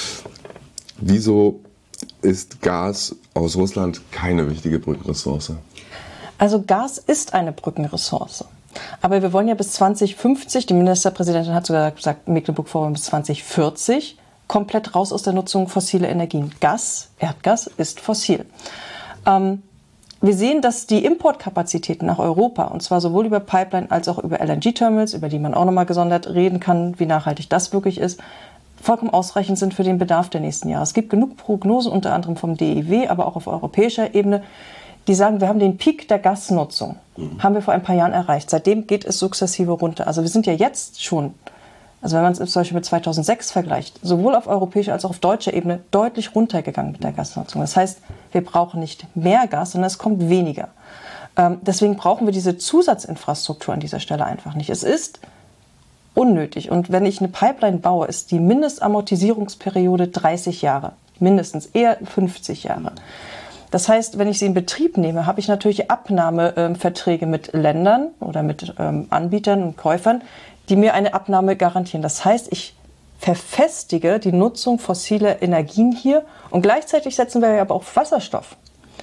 wieso ist Gas aus Russland keine wichtige Brückenressource? Also Gas ist eine Brückenressource. Aber wir wollen ja bis zwanzig fünfzig, die Ministerpräsidentin hat sogar gesagt, Mecklenburg-Vorpommern bis zwanzig vierzig, komplett raus aus der Nutzung fossiler Energien. Gas, Erdgas ist fossil. Ähm, wir sehen, dass die Importkapazitäten nach Europa, und zwar sowohl über Pipeline als auch über L N G-Terminals, über die man auch nochmal gesondert reden kann, wie nachhaltig das wirklich ist, vollkommen ausreichend sind für den Bedarf der nächsten Jahre. Es gibt genug Prognosen, unter anderem vom D I W, aber auch auf europäischer Ebene, die sagen, wir haben den Peak der Gasnutzung, mhm. haben wir vor ein paar Jahren erreicht. Seitdem geht es sukzessive runter. Also wir sind ja jetzt schon, also wenn man es zum Beispiel mit zweitausendsechs vergleicht, sowohl auf europäischer als auch auf deutscher Ebene deutlich runtergegangen mit der Gasnutzung. Das heißt, wir brauchen nicht mehr Gas, sondern es kommt weniger. Ähm, deswegen brauchen wir diese Zusatzinfrastruktur an dieser Stelle einfach nicht. Es ist unnötig. Und wenn ich eine Pipeline baue, ist die Mindestamortisierungsperiode dreißig Jahre. Mindestens, eher fünfzig Jahre. Das heißt, wenn ich sie in Betrieb nehme, habe ich natürlich Abnahmeverträge mit Ländern oder mit ähm, Anbietern und Käufern, die mir eine Abnahme garantieren. Das heißt, ich verfestige die Nutzung fossiler Energien hier und gleichzeitig setzen wir aber auf Wasserstoff.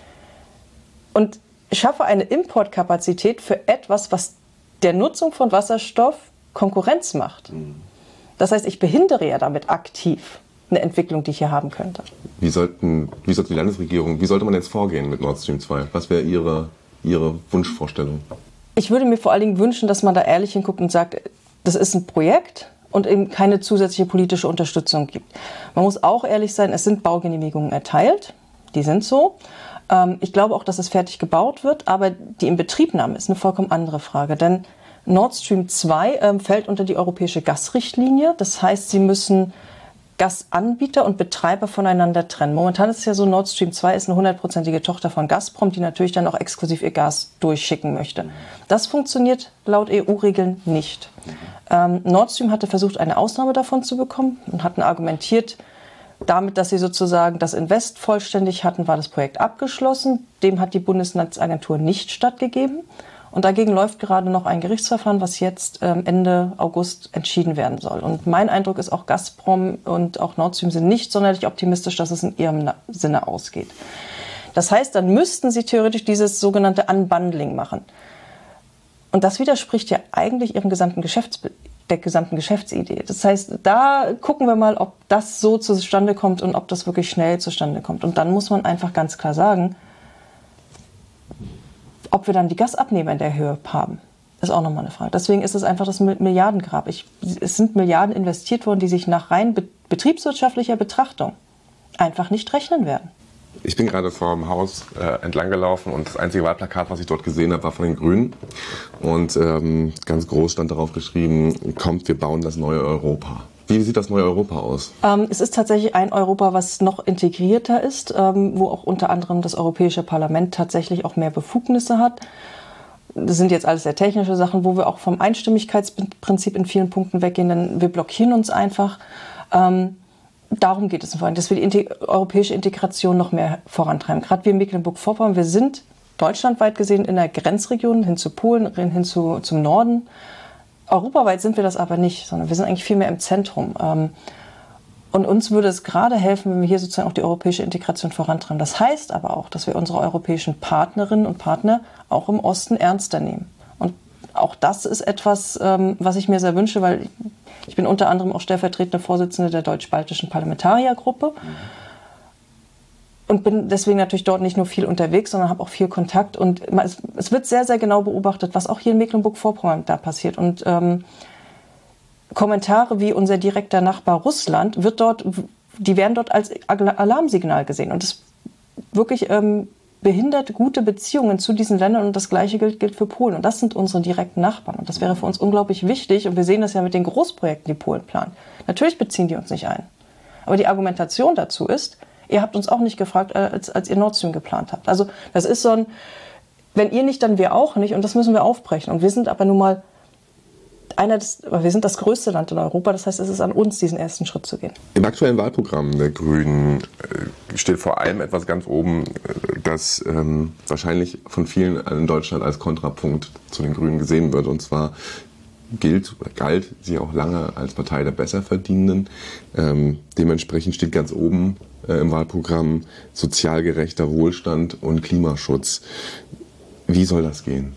Und schaffe eine Importkapazität für etwas, was der Nutzung von Wasserstoff Konkurrenz macht. Das heißt, ich behindere ja damit aktiv eine Entwicklung, die ich hier haben könnte. Wie sollten, wie sollte die Landesregierung, wie sollte man jetzt vorgehen mit Nord Stream zwei? Was wäre Ihre, Ihre Wunschvorstellung? Ich würde mir vor allen Dingen wünschen, dass man da ehrlich hinguckt und sagt, das ist ein Projekt und eben keine zusätzliche politische Unterstützung gibt. Man muss auch ehrlich sein, es sind Baugenehmigungen erteilt, die sind so. Ich glaube auch, dass es fertig gebaut wird, aber die Inbetriebnahme ist eine vollkommen andere Frage, denn Nord Stream zwei ähm, fällt unter die europäische Gasrichtlinie. Das heißt, sie müssen Gasanbieter und Betreiber voneinander trennen. Momentan ist es ja so, Nord Stream zwei ist eine hundertprozentige Tochter von Gazprom, die natürlich dann auch exklusiv ihr Gas durchschicken möchte. Das funktioniert laut E U-Regeln nicht. Ähm, Nord Stream hatte versucht, eine Ausnahme davon zu bekommen und hatten argumentiert, damit, dass sie sozusagen das Invest vollständig hatten, war das Projekt abgeschlossen. Dem hat die Bundesnetzagentur nicht stattgegeben. Und dagegen läuft gerade noch ein Gerichtsverfahren, was jetzt ähm, Ende August entschieden werden soll. Und mein Eindruck ist, auch Gazprom und auch Nord Stream sind nicht sonderlich optimistisch, dass es in ihrem Sinne ausgeht. Das heißt, dann müssten sie theoretisch dieses sogenannte Unbundling machen. Und das widerspricht ja eigentlich ihrem gesamten Geschäfts der gesamten Geschäftsidee. Das heißt, da gucken wir mal, ob das so zustande kommt und ob das wirklich schnell zustande kommt. Und dann muss man einfach ganz klar sagen, ob wir dann die Gasabnehmer in der Höhe haben, ist auch nochmal eine Frage. Deswegen ist es einfach das Milliardengrab. Ich, es sind Milliarden investiert worden, die sich nach rein be- betriebswirtschaftlicher Betrachtung einfach nicht rechnen werden. Ich bin gerade vor dem Haus äh, entlang gelaufen und das einzige Wahlplakat, was ich dort gesehen habe, war von den Grünen. Und ähm, ganz groß stand darauf geschrieben, kommt, wir bauen das neue Europa. Wie sieht das neue Europa aus? Ähm, es ist tatsächlich ein Europa, was noch integrierter ist, ähm, wo auch unter anderem das Europäische Parlament tatsächlich auch mehr Befugnisse hat. Das sind jetzt alles sehr technische Sachen, wo wir auch vom Einstimmigkeitsprinzip in vielen Punkten weggehen, denn wir blockieren uns einfach. Ähm, darum geht es vor allem, dass wir die Integ- europäische Integration noch mehr vorantreiben. Gerade wir in Mecklenburg-Vorpommern, wir sind deutschlandweit gesehen in der Grenzregion hin zu Polen, hin zu, zum Norden. Europaweit sind wir das aber nicht, sondern wir sind eigentlich viel mehr im Zentrum. Und uns würde es gerade helfen, wenn wir hier sozusagen auch die europäische Integration vorantreiben. Das heißt aber auch, dass wir unsere europäischen Partnerinnen und Partner auch im Osten ernster nehmen. Und auch das ist etwas, was ich mir sehr wünsche, weil ich bin unter anderem auch stellvertretende Vorsitzende der deutsch-baltischen Parlamentariergruppe und bin deswegen natürlich dort nicht nur viel unterwegs, sondern habe auch viel Kontakt. Und es, es wird sehr, sehr genau beobachtet, was auch hier in Mecklenburg-Vorpommern da passiert. Und ähm, Kommentare wie unser direkter Nachbar Russland, wird dort, die werden dort als Alarmsignal gesehen. Und das wirklich ähm, behindert gute Beziehungen zu diesen Ländern. Und das Gleiche gilt, gilt für Polen. Und das sind unsere direkten Nachbarn. Und das wäre für uns unglaublich wichtig. Und wir sehen das ja mit den Großprojekten, die Polen planen. Natürlich beziehen die uns nicht ein. Aber die Argumentation dazu ist, ihr habt uns auch nicht gefragt, als, als ihr Nord Stream geplant habt. Also das ist so ein, wenn ihr nicht, dann wir auch nicht. Und das müssen wir aufbrechen. Und wir sind aber nun mal einer des, wir sind das größte Land in Europa. Das heißt, es ist an uns, diesen ersten Schritt zu gehen. Im aktuellen Wahlprogramm der Grünen steht vor allem etwas ganz oben, das ähm, wahrscheinlich von vielen in Deutschland als Kontrapunkt zu den Grünen gesehen wird. Und zwar gilt oder galt sie auch lange als Partei der Besserverdienenden. Ähm, dementsprechend steht ganz oben äh, im Wahlprogramm sozial gerechter Wohlstand und Klimaschutz. Wie soll das gehen?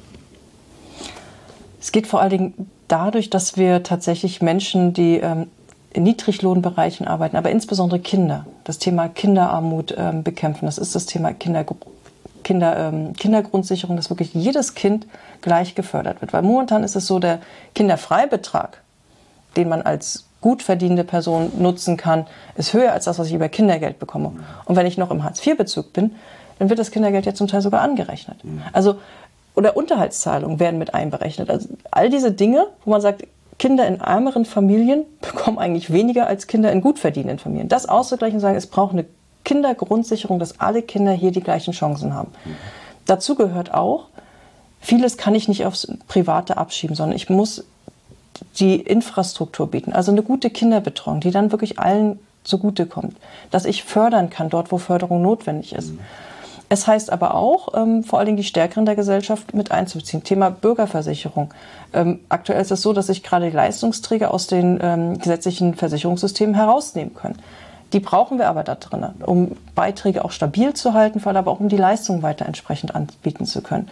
Es geht vor allen Dingen dadurch, dass wir tatsächlich Menschen, die ähm, in Niedriglohnbereichen arbeiten, aber insbesondere Kinder, das Thema Kinderarmut ähm, bekämpfen. Das ist das Thema Kinder, Kinder, ähm, Kindergrundsicherung, dass wirklich jedes Kind gleich gefördert wird. Weil momentan ist es so, der Kinderfreibetrag, den man als gut verdienende Person nutzen kann, ist höher als das, was ich über Kindergeld bekomme. Und wenn ich noch im Hartz vier Bezug bin, dann wird das Kindergeld ja zum Teil sogar angerechnet. Mhm. Also, oder Unterhaltszahlungen werden mit einberechnet. Also all diese Dinge, wo man sagt, Kinder in ärmeren Familien bekommen eigentlich weniger als Kinder in gut verdienenden Familien. Das auszugleichen und sagen, es braucht eine Kindergrundsicherung, dass alle Kinder hier die gleichen Chancen haben. Mhm. Dazu gehört auch, vieles kann ich nicht aufs Private abschieben, sondern ich muss die Infrastruktur bieten. Also eine gute Kinderbetreuung, die dann wirklich allen zugutekommt. Dass ich fördern kann, dort wo Förderung notwendig ist. Mhm. Es heißt aber auch, ähm, vor allen Dingen die Stärkeren der Gesellschaft mit einzubeziehen. Thema Bürgerversicherung. Ähm, aktuell ist es so, dass sich gerade die Leistungsträger aus den ähm, gesetzlichen Versicherungssystemen herausnehmen können. Die brauchen wir aber da drin, um Beiträge auch stabil zu halten, vor allem aber auch um die Leistungen weiter entsprechend anbieten zu können.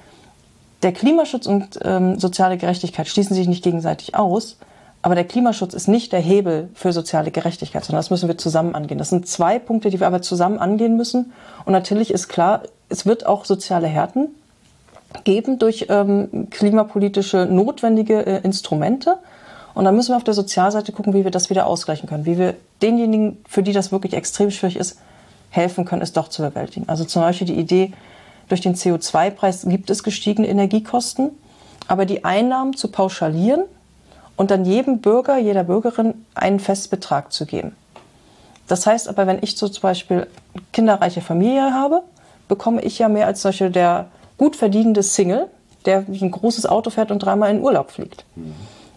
Der Klimaschutz und ähm, soziale Gerechtigkeit schließen sich nicht gegenseitig aus, aber der Klimaschutz ist nicht der Hebel für soziale Gerechtigkeit, sondern das müssen wir zusammen angehen. Das sind zwei Punkte, die wir aber zusammen angehen müssen. Und natürlich ist klar, es wird auch soziale Härten geben durch ähm, klimapolitische notwendige äh, Instrumente. Und dann müssen wir auf der Sozialseite gucken, wie wir das wieder ausgleichen können, wie wir denjenigen, für die das wirklich extrem schwierig ist, helfen können, es doch zu bewältigen. Also zum Beispiel die Idee, durch den C O zwei Preis gibt es gestiegene Energiekosten, aber die Einnahmen zu pauschalieren und dann jedem Bürger, jeder Bürgerin einen Festbetrag zu geben. Das heißt aber, wenn ich so zum Beispiel eine kinderreiche Familie habe, bekomme ich ja mehr als zum Beispiel der gut verdienende Single, der ein großes Auto fährt und dreimal in Urlaub fliegt. Mhm.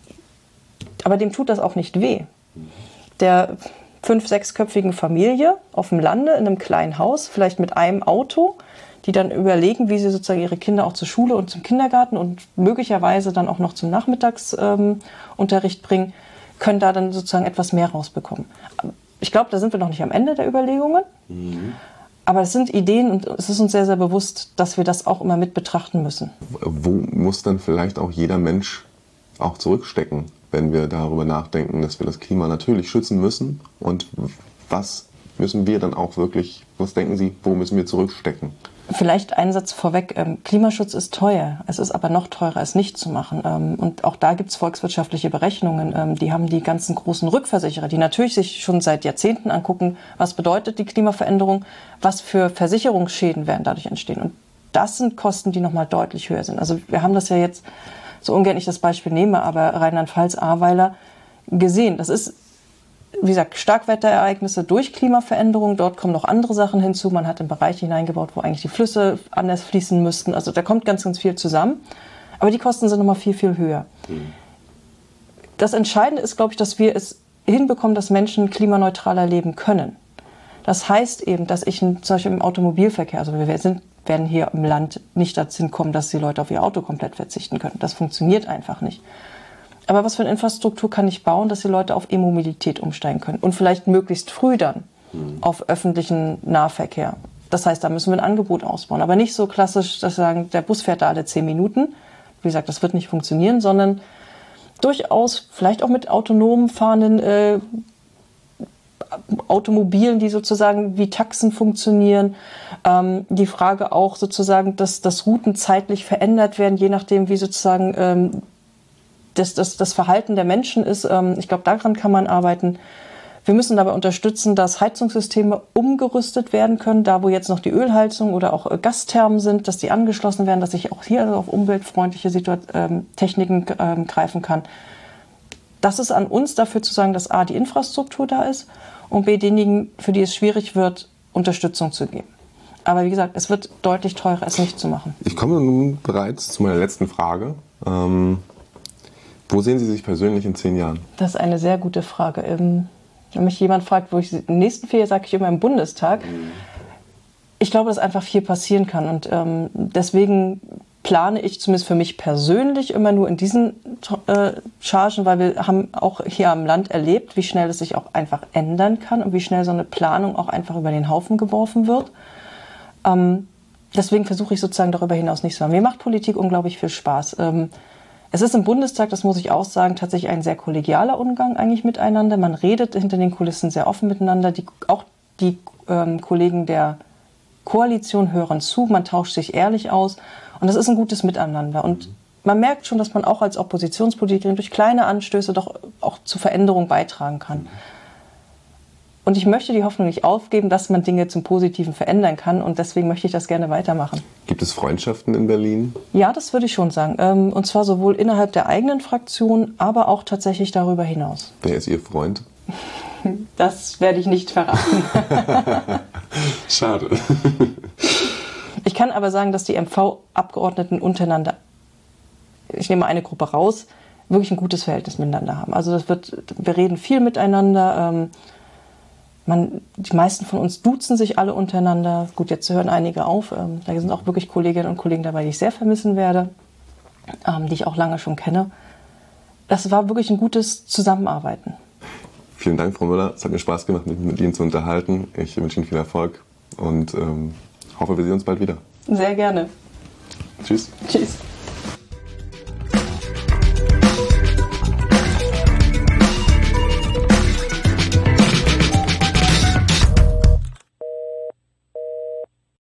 Aber dem tut das auch nicht weh. Der fünf-, sechsköpfigen Familie auf dem Lande in einem kleinen Haus, vielleicht mit einem Auto, die dann überlegen, wie sie sozusagen ihre Kinder auch zur Schule und zum Kindergarten und möglicherweise dann auch noch zum Nachmittagsunterricht ähm, bringen, können da dann sozusagen etwas mehr rausbekommen. Ich glaube, da sind wir noch nicht am Ende der Überlegungen. Mhm. Aber es sind Ideen und es ist uns sehr, sehr bewusst, dass wir das auch immer mit betrachten müssen. Wo muss dann vielleicht auch jeder Mensch auch zurückstecken, wenn wir darüber nachdenken, dass wir das Klima natürlich schützen müssen? Und was müssen wir dann auch wirklich, was denken Sie, wo müssen wir zurückstecken? Vielleicht ein Satz vorweg. Ähm, Klimaschutz ist teuer. Es ist aber noch teurer, es nicht zu machen. Ähm, und auch da gibt es volkswirtschaftliche Berechnungen. Ähm, die haben die ganzen großen Rückversicherer, die natürlich sich schon seit Jahrzehnten angucken, was bedeutet die Klimaveränderung, was für Versicherungsschäden werden dadurch entstehen. Und das sind Kosten, die nochmal deutlich höher sind. Also wir haben das ja jetzt, so ungern ich das Beispiel nehme, aber Rheinland-Pfalz, Ahrweiler gesehen. Das ist, wie gesagt, Starkwetterereignisse durch Klimaveränderung. Dort kommen noch andere Sachen hinzu. Man hat in Bereiche hineingebaut, wo eigentlich die Flüsse anders fließen müssten. Also da kommt ganz, ganz viel zusammen. Aber die Kosten sind nochmal viel, viel höher. Mhm. Das Entscheidende ist, glaube ich, dass wir es hinbekommen, dass Menschen klimaneutraler leben können. Das heißt eben, dass ich zum Beispiel im Automobilverkehr, also wir sind, werden hier im Land nicht dazu kommen, dass die Leute auf ihr Auto komplett verzichten können. Das funktioniert einfach nicht. Aber was für eine Infrastruktur kann ich bauen, dass die Leute auf E-Mobilität umsteigen können? Und vielleicht möglichst früh dann mhm. auf öffentlichen Nahverkehr. Das heißt, da müssen wir ein Angebot ausbauen. Aber nicht so klassisch, dass wir sagen, der Bus fährt da alle zehn Minuten. Wie gesagt, das wird nicht funktionieren, sondern durchaus vielleicht auch mit autonom fahrenden äh, Automobilen, die sozusagen wie Taxen funktionieren. Ähm, die Frage auch sozusagen, dass, dass Routen zeitlich verändert werden, je nachdem, wie sozusagen ähm, das, das, das Verhalten der Menschen ist. Ähm, ich glaube, daran kann man arbeiten. Wir müssen dabei unterstützen, dass Heizungssysteme umgerüstet werden können, da wo jetzt noch die Ölheizung oder auch äh, Gasthermen sind, dass die angeschlossen werden, dass ich auch hier also auf umweltfreundliche Situa- ähm, Techniken ähm, greifen kann. Das ist an uns, dafür zu sagen, dass A, die Infrastruktur da ist und B, denjenigen, für die es schwierig wird, Unterstützung zu geben. Aber wie gesagt, es wird deutlich teurer, es nicht zu machen. Ich komme nun bereits zu meiner letzten Frage. Ähm, wo sehen Sie sich persönlich in zehn Jahren? Das ist eine sehr gute Frage. Ähm, wenn mich jemand fragt, wo ich in den nächsten vier Jahren, sage ich immer im Bundestag. Mhm. Ich glaube, dass einfach viel passieren kann und ähm, deswegen plane ich zumindest für mich persönlich immer nur in diesen äh, Chargen, weil wir haben auch hier am Land erlebt, wie schnell es sich auch einfach ändern kann und wie schnell so eine Planung auch einfach über den Haufen geworfen wird. Ähm, deswegen versuche ich sozusagen darüber hinaus nicht zu haben. Mir macht Politik unglaublich viel Spaß. Ähm, es ist im Bundestag, das muss ich auch sagen, tatsächlich ein sehr kollegialer Umgang eigentlich miteinander. Man redet hinter den Kulissen sehr offen miteinander. Die, auch die ähm, Kollegen der Koalition hören zu, man tauscht sich ehrlich aus. Und das ist ein gutes Miteinander. Und man merkt schon, dass man auch als Oppositionspolitikerin durch kleine Anstöße doch auch zu Veränderung beitragen kann. Und ich möchte die Hoffnung nicht aufgeben, dass man Dinge zum Positiven verändern kann. Und deswegen möchte ich das gerne weitermachen. Gibt es Freundschaften in Berlin? Ja, das würde ich schon sagen. Und zwar sowohl innerhalb der eigenen Fraktion, aber auch tatsächlich darüber hinaus. Wer ist Ihr Freund? Das werde ich nicht verraten. Schade. Ich kann aber sagen, dass die M V-Abgeordneten untereinander, ich nehme eine Gruppe raus, wirklich ein gutes Verhältnis miteinander haben. Also das wird, wir reden viel miteinander. Ähm, man, die meisten von uns duzen sich alle untereinander. Gut, jetzt hören einige auf. Ähm, da sind auch wirklich Kolleginnen und Kollegen dabei, die ich sehr vermissen werde, ähm, die ich auch lange schon kenne. Das war wirklich ein gutes Zusammenarbeiten. Vielen Dank, Frau Müller. Es hat mir Spaß gemacht, mich mit Ihnen zu unterhalten. Ich wünsche Ihnen viel Erfolg und ähm, hoffe, wir sehen uns bald wieder. Sehr gerne. Tschüss. Tschüss.